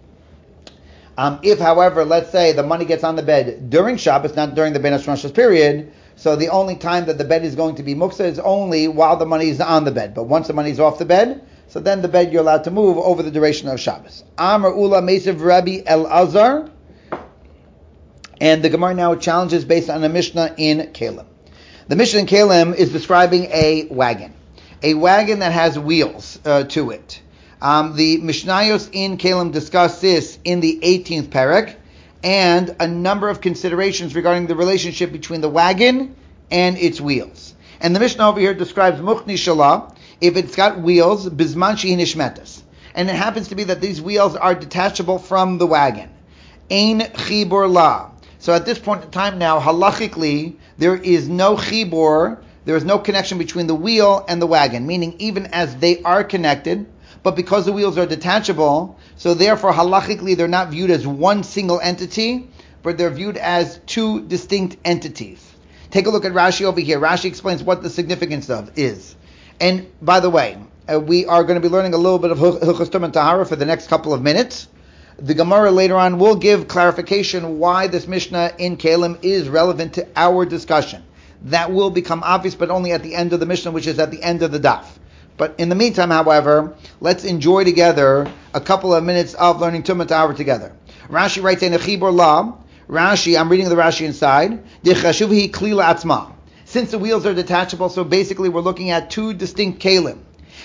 Speaker 1: If, however, let's say the money gets on the bed during Shabbos, not during the ben hashmashos period, so the only time that the bed is going to be muksa is only while the money is on the bed. But once the money is off the bed, so then the bed you're allowed to move over the duration of Shabbos. Amar Ula Meisiv Rabbi Elazar. And the Gemara now challenges based on a Mishnah in Kalim. The Mishnah in Kalim is describing a wagon that has wheels to it. The Mishnayos in Kalim discuss this in the 18th parak, and a number of considerations regarding the relationship between the wagon and its wheels. And the Mishnah over here describes Muchni Shalah, if it's got wheels, Bizman Shehi Nishmetas. And it happens to be that these wheels are detachable from the wagon. Ein Chibur La. So at this point in time now, halachically, there is no chibur, there is no connection between the wheel and the wagon, meaning even as they are connected, but because the wheels are detachable, so therefore halachically they're not viewed as one single entity, but they're viewed as two distinct entities. Take a look at Rashi over here. Rashi explains what the significance of is. And by the way, we are going to be learning a little bit of Hilchos Tum and Tahara for the next couple of minutes. The Gemara later on will give clarification why this Mishnah in Kalim is relevant to our discussion. That will become obvious, but only at the end of the Mishnah, which is at the end of the daf. But in the meantime, however, let's enjoy together a couple of minutes of learning Tum and Tahara together. Rashi writes in Chibur La. Rashi, I'm reading the Rashi inside. D'chashuvhi kli la'atzma. Since the wheels are detachable, so basically we're looking at two distinct Kalim.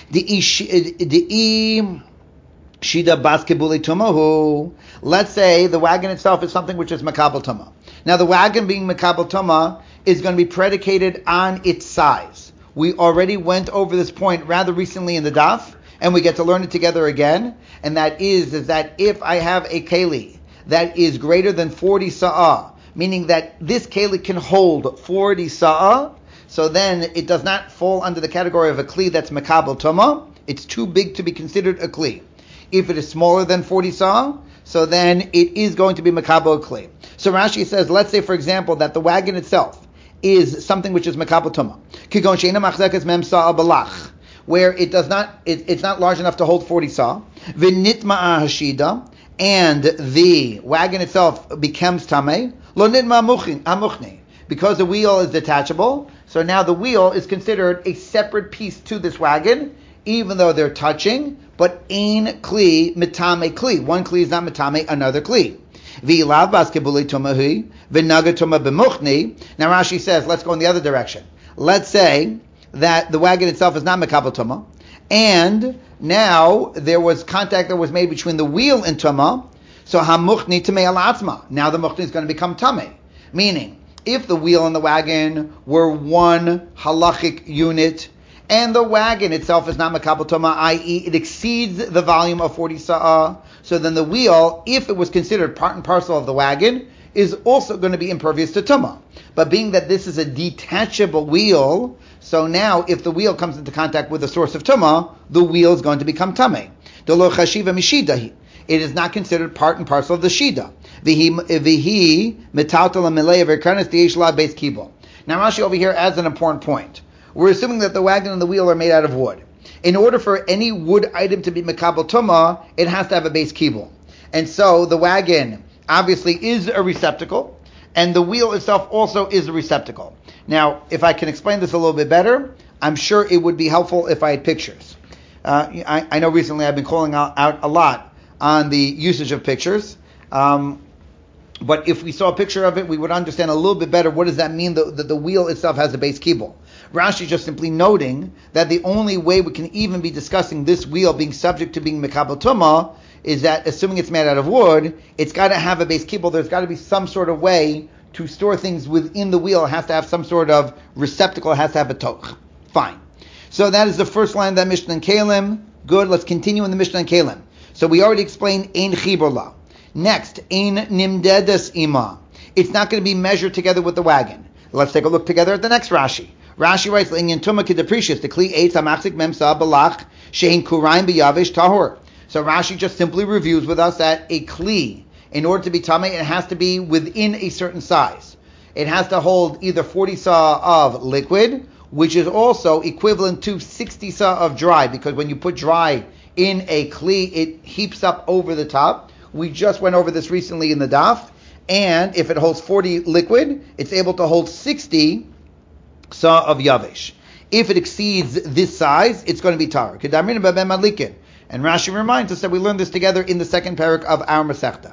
Speaker 1: Shida baskebuli tumahu. Let's say the wagon itself is something which is makabel tuma. Now the wagon being makabel tuma is going to be predicated on its size. We already went over this point rather recently in the daf, and we get to learn it together again. And that is that if I have a keli that is greater than 40 sa'ah, meaning that this keli can hold 40 sa'ah, so then it does not fall under the category of a kli that's makabel tuma. It's too big to be considered a kli. If it is smaller than 40 sa'ah, so then it is going to be makabel kli. So Rashi says, let's say for example that the wagon itself is something which is makabel tuma, kigon she'ena machzekes mem sa'ah balach, where it's not large enough to hold 40 sa'ah, v'nitma'a hashida, and the wagon itself becomes tameh, lo nitma hamuchni, because the wheel is detachable. So now the wheel is considered a separate piece to this wagon, even though they're touching, but ein kli mitame kli. One kli is not mitame another kli. V'ilav baskebuli tomahi v'naga toma b'muchni. Now Rashi says, let's go in the other direction. Let's say that the wagon itself is not mekabel toma, and now there was contact that was made between the wheel and tuma. So hamuchni tamei alatzma. Now the muchni is going to become tamei. Meaning, if the wheel and the wagon were one halachic unit, and the wagon itself is not makabel tuma, i.e. it exceeds the volume of 40 sa'ah, so then the wheel, if it was considered part and parcel of the wagon, is also going to be impervious to tuma. But being that this is a detachable wheel, so now if the wheel comes into contact with the source of tuma, the wheel is going to become tameh. Dolo chashiva mishidahi. It is not considered part and parcel of the shida. Vihi metautel amelei v'karnas di'eshla beis kibul. Now Rashi over here adds an important point. We're assuming that the wagon and the wheel are made out of wood. In order for any wood item to be makabel tuma, it has to have a base kibul. And so the wagon obviously is a receptacle, and the wheel itself also is the receptacle. Now, if I can explain this a little bit better, I'm sure it would be helpful if I had pictures. I know recently I've been calling out a lot on the usage of pictures, but if we saw a picture of it, we would understand a little bit better what does that mean that the wheel itself has a base kibul. Rashi just simply noting that the only way we can even be discussing this wheel being subject to being mekabel tumah is that, assuming it's made out of wood, it's got to have a base kibul. There's got to be some sort of way to store things within the wheel. It has to have some sort of receptacle. It has to have a toch. Fine. So that is the first line of that Mishnah in Kalim. Good. Let's continue in the Mishnah in Kalim. So we already explained ein chibur la. Next, ein nimdedes ima. It's not going to be measured together with the wagon. Let's take a look together at the next Rashi. Rashi writes, "L'inyan tuma kedeprecious the kli eitz hamachzik memsa balach shein kurayim biyavish tahor." So Rashi just simply reviews with us that a kli, in order to be tamei, it has to be within a certain size. It has to hold either 40 sa of liquid, which is also equivalent to 60 sa of dry, because when you put dry in a kli, it heaps up over the top. We just went over this recently in the daf, and if it holds 40 liquid, it's able to hold 60 sa of yavish. If it exceeds this size, it's going to be tar. And Rashi reminds us that we learned this together in the second parak of our Masechta.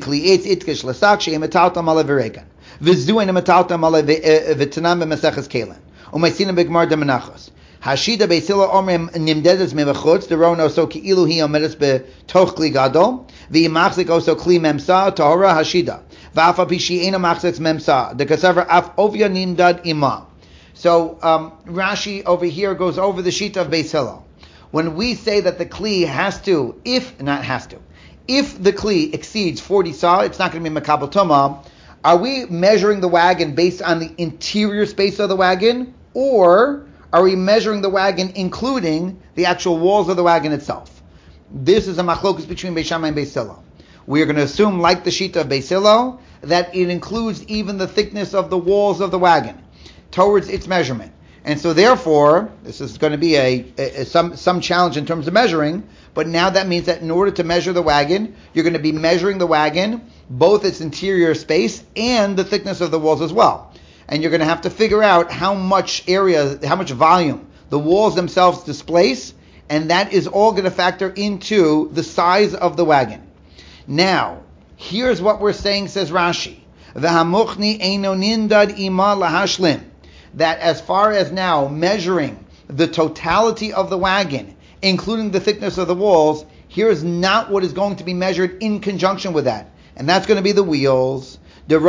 Speaker 1: Hashida beisila omrim nimdedes mevachutz deron oso ki'ilu hi omedes betoch kli gadol v'imachzik oso kli memsa tahora hashida v'af api she'ena machzik memsa dekasaver af ovya nimdad ima. So Rashi over here goes over the sheet of Beis Hillel. When we say that the kli has to, if the kli exceeds 40 sa, it's not going to be mekabel tumah. Are we measuring the wagon based on the interior space of the wagon, or are we measuring the wagon including the actual walls of the wagon itself? This is a machlokus between Beis Shammai and Beis Hillel. We are going to assume, like the sheet of Beis Hillel, that it includes even the thickness of the walls of the wagon towards its measurement. And so therefore, this is going to be some challenge in terms of measuring, but now that means that in order to measure the wagon, you're going to be measuring the wagon, both its interior space and the thickness of the walls as well. And you're going to have to figure out how much area, how much volume the walls themselves displace, and that is all going to factor into the size of the wagon. Now, here's what we're saying, says Rashi. V'hamuchni eino nindad ima lahashlim. That as far as now measuring the totality of the wagon, including the thickness of the walls, here is not what is going to be measured in conjunction with that. And that's going to be the wheels.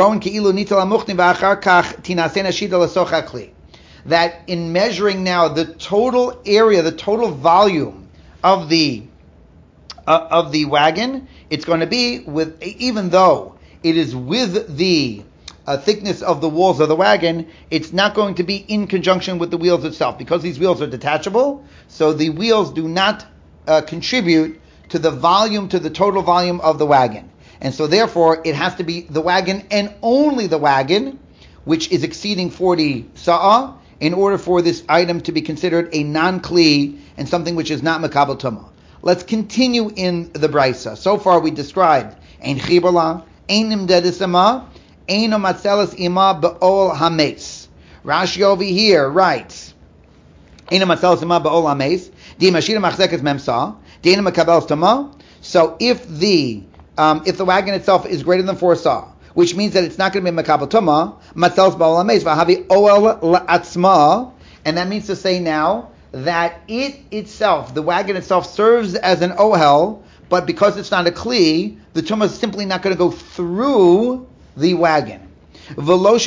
Speaker 1: That in measuring now the total area, the total volume of the wagon, it's going to be with, even though it is with the thickness of the walls of the wagon, it's not going to be in conjunction with the wheels itself, because these wheels are detachable. So the wheels do not contribute to the volume, to the total volume of the wagon. And so therefore, it has to be the wagon and only the wagon, which is exceeding 40 sa'ah, in order for this item to be considered a non-kli and something which is not mekabel tumah. Let's continue in the brisa. So far we described ein chibur la, ein nimdedes ima, ein matzeles ima be'ol hames. Rashi over here writes, ein matzeles ima be'ol hames, di mashira machzekes memsa, di ein mekabel tumah. So if the wagon itself is greater than 4 sa, which means that it's not going to be mekabel tumah, matzeles be'ol hames v'havi oel la'atzma, and that means to say now that it itself, the wagon itself, serves as an ohel, but because it's not a kli, the tumah is simply not going to go through the wagon. Now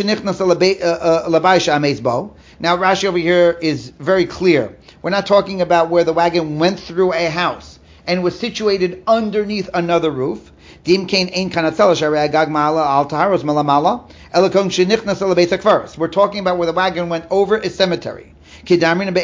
Speaker 1: Rashi over here is very clear. We're not talking about where the wagon went through a house and was situated underneath another roof. We're talking about where the wagon went over a cemetery. And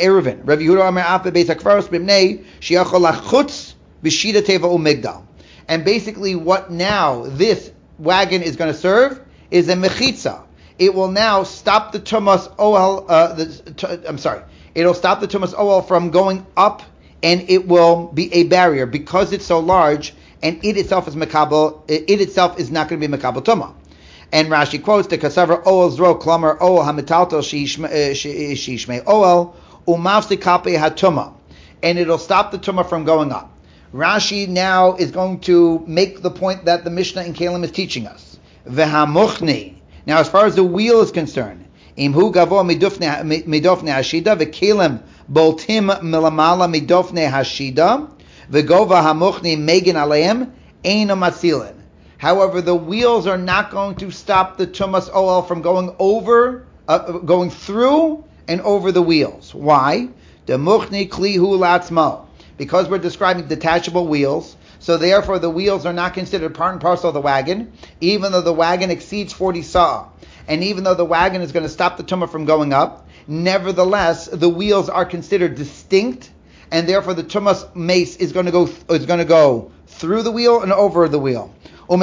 Speaker 1: basically what now this wagon is going to serve is a mechitza. It will now stop the tumas ohel, it'll stop the tumas ohel from going up, and it will be a barrier because it's so large, and it itself is mekabel. It itself is not going to be mekabel tumah. And Rashi quotes the Kasavar Oel Zro Klomer Oel Hamitaltel Shishmei Oel Umafsi Kape Hatuma, and it'll stop the tumah from going up. Rashi now is going to make the point that the Mishnah in Kalim is teaching us. Vehamuchni. Now, as far as the wheel is concerned, Imhu Gavo Midofne Hashida Vekalim Boltim Milamala Midofne Hashida Vegova Hamuchni Megan Aleim Eino Matzilin. However, the wheels are not going to stop the tumas oel from going through and over the wheels. Why? The muchni klihu latzmo. Because we're describing detachable wheels, so therefore the wheels are not considered part and parcel of the wagon, even though the wagon exceeds 40 sa'ah. And even though the wagon is going to stop the tumah from going up, nevertheless, the wheels are considered distinct, and therefore the tumas mace is going to go through the wheel and over the wheel. Good.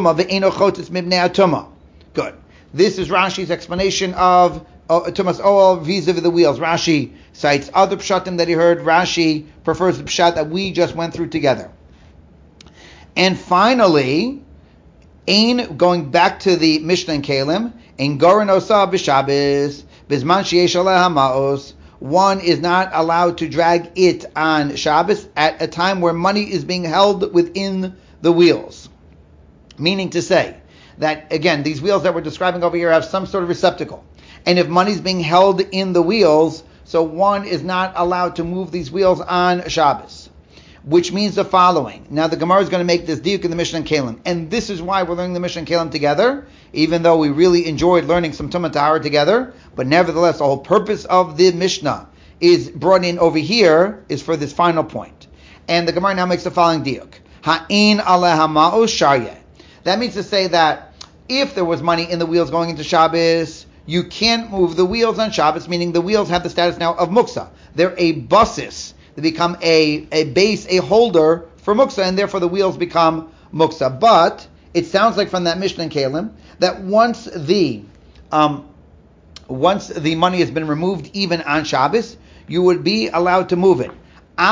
Speaker 1: This is Rashi's explanation of tumas oel vis-a-vis the wheels. Rashi cites other pshatim that he heard. Rashi prefers the pshat that we just went through together. And finally, going back to the Mishnah in Kalim, ein goren osa b'Shabbos bizman sheyesh aleh hamaos. One is not allowed to drag it on Shabbos at a time where money is being held within the wheels. Meaning to say that, again, these wheels that we're describing over here have some sort of receptacle. And if money is being held in the wheels, so one is not allowed to move these wheels on Shabbos. Which means the following. Now the Gemara is going to make this diuk in the Mishnah and Kalim. And this is why we're learning the Mishnah and Kalim together, even though we really enjoyed learning some Tumah Tahara together. But nevertheless, the whole purpose of the Mishnah is brought in over here is for this final point. And the Gemara now makes the following diuk. Ha'in aleha ma'os sharyeh. That means to say that if there was money in the wheels going into Shabbos, you can't move the wheels on Shabbos, meaning the wheels have the status now of muksa. They're a basis. They become a base, a holder for muksa, and therefore the wheels become muksa. But it sounds like from that Mishnah in Kalim that once the money has been removed even on Shabbos, you would be allowed to move it.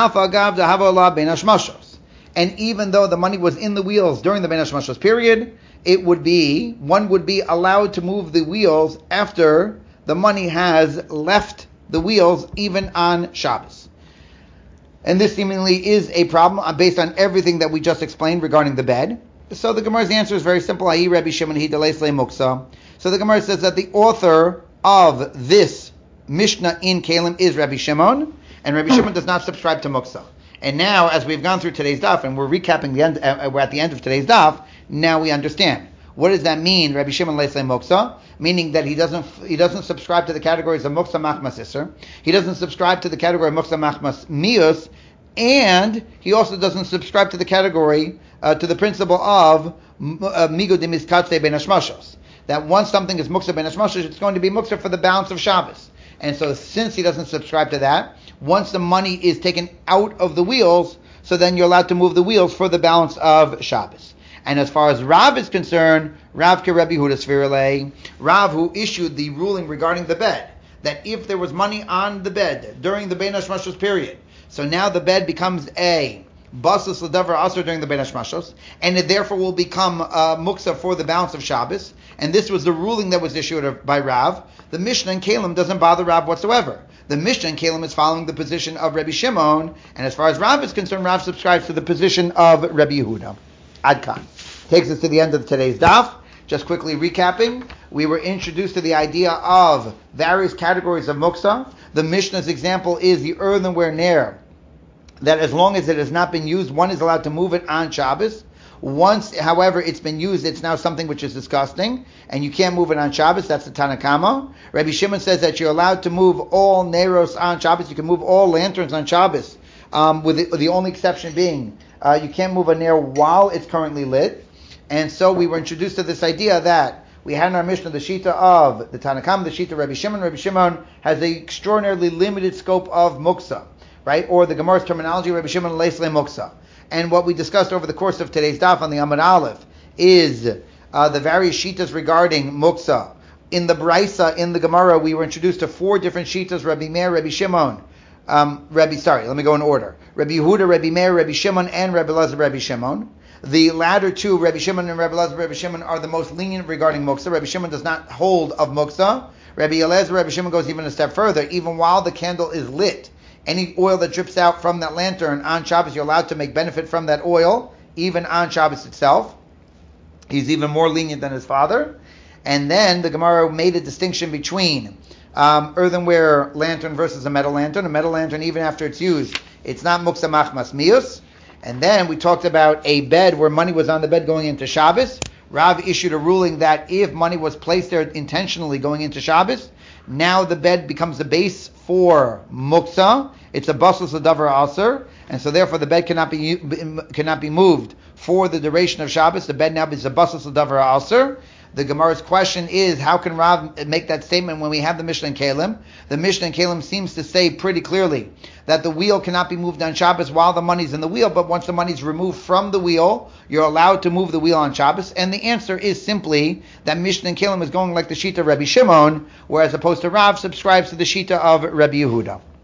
Speaker 1: And even though the money was in the wheels during the Ben Hashmashos period, one would be allowed to move the wheels after the money has left the wheels, even on Shabbos. And this seemingly is a problem based on everything that we just explained regarding the bed. So the Gemara's answer is very simple. So the Gemara says that the author of this Mishnah in Kalim is Rabbi Shimon, and Rabbi Shimon does not subscribe to muksa. And now, as we've gone through today's daf, and we're recapping the end, we're at the end of today's daf, now we understand. What does that mean, Rabbi Shimon Leisle Moksa? Meaning that he doesn't subscribe to the categories of Moksa Machmas Isser. He doesn't subscribe to the category of Moksa Machmas Mius, and he also doesn't subscribe to the category, to the principle of Migo de Miskatse Ben Hashmashos. That once something is Moksa Ben Hashmashos, it's going to be Moksa for the balance of Shabbos. And so since he doesn't subscribe to that, once the money is taken out of the wheels, so then you're allowed to move the wheels for the balance of Shabbos. And as far as Rav is concerned, Rav ke Rabbi Yehuda Svirale, Rav who issued the ruling regarding the bed, that if there was money on the bed during the Ben Hashmashos period, so now the bed becomes a basus l'davar asur during the Ben Hashmashos, and it therefore will become muksa for the balance of Shabbos, and this was the ruling that was issued by Rav, the Mishnah in Kalim doesn't bother Rav whatsoever. The Mishnah in Kalim is following the position of Rabbi Shimon, and as far as Rav is concerned, Rav subscribes to the position of Rabbi Yehuda. Adkan. Takes us to the end of today's daf. Just quickly recapping, we were introduced to the idea of various categories of muksa. The Mishnah's example is the earthenware nair, that as long as it has not been used, one is allowed to move it on Shabbos. Once, however, it's been used, it's now something which is disgusting, and you can't move it on Shabbos. That's the Tanakama. Rabbi Shimon says that you're allowed to move all neiros on Shabbos. You can move all lanterns on Shabbos, with the only exception being you can't move a nair while it's currently lit. And so we were introduced to this idea that we had in our Mishnah the Shita of the Tanakama, the Shita of Rabbi Shimon. Rabbi Shimon has an extraordinarily limited scope of muksa, right? Or the Gemara's terminology, Rabbi Shimon leisle muksa. And what we discussed over the course of today's daf on the Amud Aleph is the various shitas regarding muksa. In the Braisa, in the Gemara, we were introduced to 4 different shitas: Rabbi Meir, Rabbi Shimon, let me go in order: Rabbi Yehuda, Rabbi Meir, Rabbi Shimon, and Rabbi Elazar, Rabbi Shimon. The latter two, Rabbi Shimon and Rabbi Elazar, Rabbi Shimon are the most lenient regarding muksa. Rabbi Shimon does not hold of muksa. Rabbi Elazar, Rabbi Shimon goes even a step further. Even while the candle is lit, any oil that drips out from that lantern on Shabbos, you're allowed to make benefit from that oil, even on Shabbos itself. He's even more lenient than his father. And then the Gemara made a distinction between earthenware lantern versus a metal lantern. A metal lantern, even after it's used, it's not muksa machmas mius. And then we talked about a bed where money was on the bed going into Shabbos. Rav issued a ruling that if money was placed there intentionally going into Shabbos, now the bed becomes the base for muksa. It's a basus l'davar aser, and so therefore the bed cannot be moved for the duration of Shabbos. The bed now is a basus l'davar aser. The Gemara's question is, how can Rav make that statement when we have the Mishnah and Kalim? The Mishnah and Kalim seems to say pretty clearly that the wheel cannot be moved on Shabbos while the money's in the wheel, but once the money's removed from the wheel, you're allowed to move the wheel on Shabbos. And the answer is simply that Mishnah and Kalim is going like the Shita of Rabbi Shimon, whereas opposed to Rav subscribes to the Shita of Rabbi Yehuda.